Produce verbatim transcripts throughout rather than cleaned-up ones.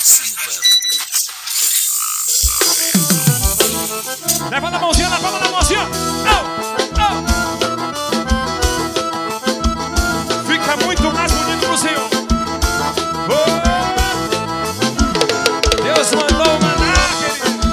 Leva na mãozinha, leva na mãozinha. Oh, oh. Fica muito mais bonito pro Senhor. Oh. Deus mandou maná, querido.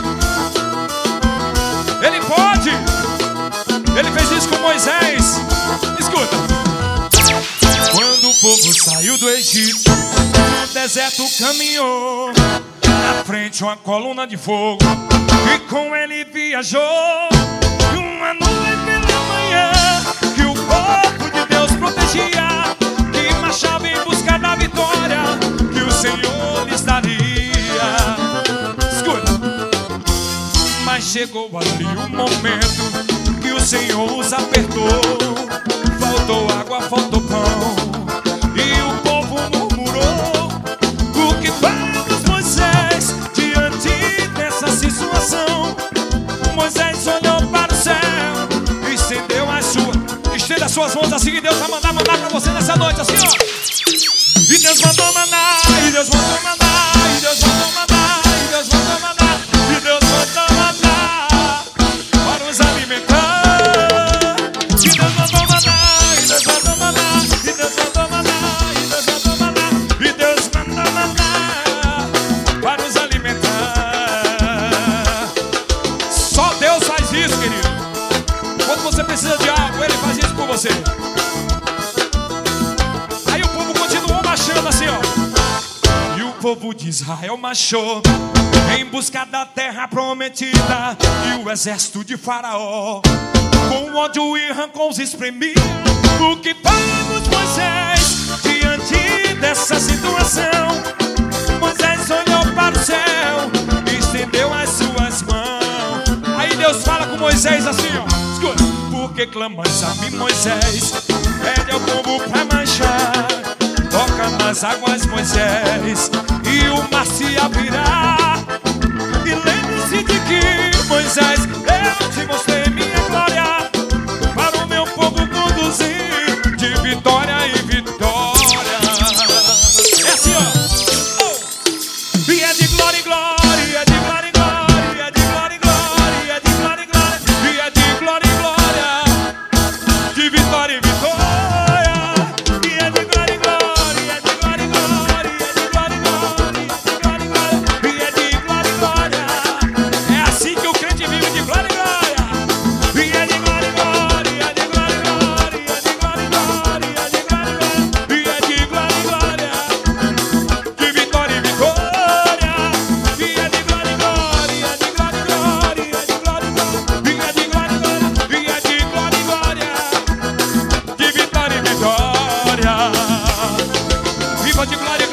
Ele pode. Ele fez isso com Moisés. Escuta. Quando o povo saiu do Egito, no deserto caminhou, na frente uma coluna de fogo, e com ele viajou. E uma nuvem pela manhã, que o povo de Deus protegia, que marchava em busca da vitória que o Senhor lhes daria. Escuta. Mas chegou ali um momento que o Senhor os apertou. Faltou água, faltou pão, e o povo murmurou. O que faz Moisés diante dessa situação? Moisés olhou para o céu, estendeu as suas, estenda as suas mãos assim, e Deus vai mandar mandar para você nessa noite, assim, ó. E Deus mandou mandar, e Deus mandou mandar, e Deus mandou mandar, e Deus mandou mandar, e Deus mandou mandar para nos alimentar. E Deus mandou mandar, e Deus mandou mandar, e Deus mandou mandar, e Deus mandou mandar, e Deus mandou mandar para nos alimentar. Só Deus faz isso, querido. Quando você precisa de algo, Ele faz isso por você. Aí o povo continuou marchando assim, ó. E o povo de Israel marchou em busca da terra prometida, e o exército de Faraó com ódio e rancor os espremia. O que faz Moisés diante dessa situação? Moisés olhou para o céu, estendeu as suas mãos. Aí Deus fala com Moisés assim, ó. Escuta. Por que clamas a mim, Moisés? Pede ao povo pra marchar. Toca nas águas, Moisés, e o mar se abrirá. E lembre-se de que, Moisés, eu te mostrei minha glória, para o meu povo conduzir de vitória em vitória. É assim, ó. Oh. E é de glória em glória, e é de glória em glória, e é de glória em glória, e é de glória em glória, e é de glória em glória, de vitória em vitória. E é de glória em glória, e é de glória em glória, e é de glória em glória, e é de glória em glória. É assim que o crente vive, de glória em glória. E é de glória em glória, e é de glória em glória, e é de glória em glória, e é de glória em glória, e é de glória em glória, de vitória em vitória. E é de glória em glória, e é de glória em glória, e é de glória em glória, e é de glória em glória, e é de glória em glória, de vitória em vitória. Viva de glória em